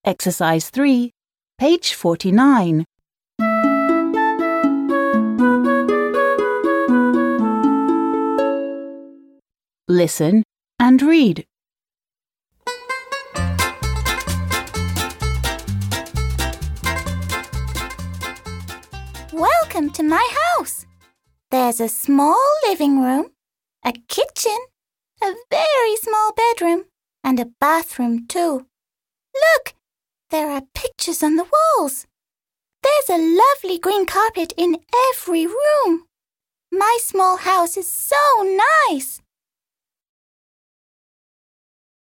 Exercise 3, page 49. Listen and read. Welcome to my house. There's a small living room, a kitchen, a very small bedroom, and a bathroom too. Look, there are pictures on the walls. There's a lovely green carpet in every room. My small house is so nice.